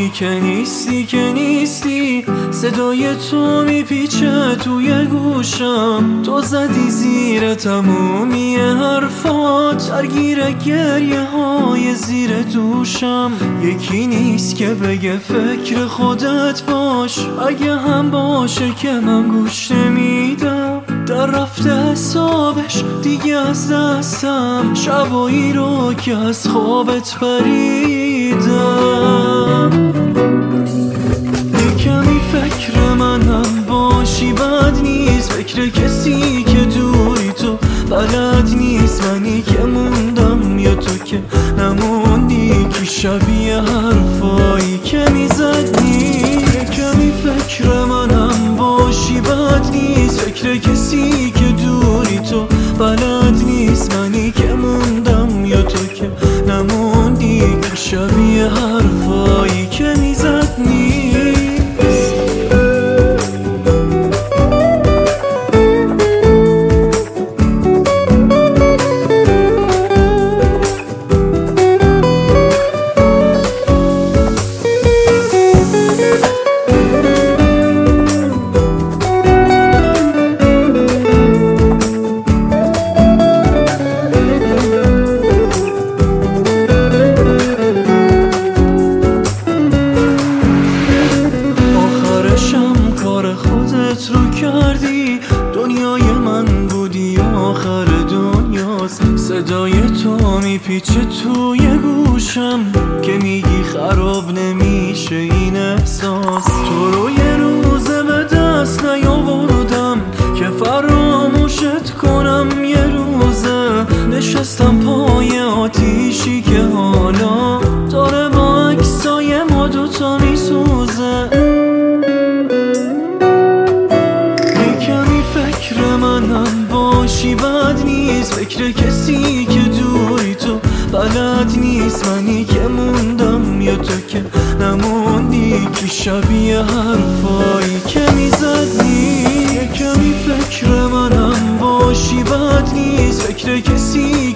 تویی که نیستی صدای تو میپیچه توی گوشم. تو زدی زیر تمومی حرفات، درگیر گریه های زیر دوشم. یکی نیست که بگه فکر خودت باش، اگه هم باشه که من گوش نمیدم. در رفته حسابش دیگه از دستم، شبایی رو که از خوابت پریدم. کمی فکر منم باشی بد نیست، فکر کسی که دوری تو بلد نیست. منی که موندم یا تو که نموندی، که شبیه حرفایی که میزدی. کمی فکر منم باشی بد نیست، فکر کسی که دوری تو بلد نیست. منی که موندم یا تو که نموندی، که شبیه حرفایی که میزدی. خودت رو کردی، دنیای من بودی آخر دنیاست. صدای تو میپیچه توی گوشم، که میگی خراب نمیشه این احساس. تو رو یه روزه به دست نیاوردم که فراموشت کنم. یه روزه نشستم پای آتیشی که حالا داره با عکسای ما دوتا میسوزه. منم باشی بد نیست، فکر کسی که دوری تو بلد نیست. منی که موندم یا تو که نموندی، که شبیه حرفایی که میزدی. کمی فکر منم باشی بد نیست، فکر کسی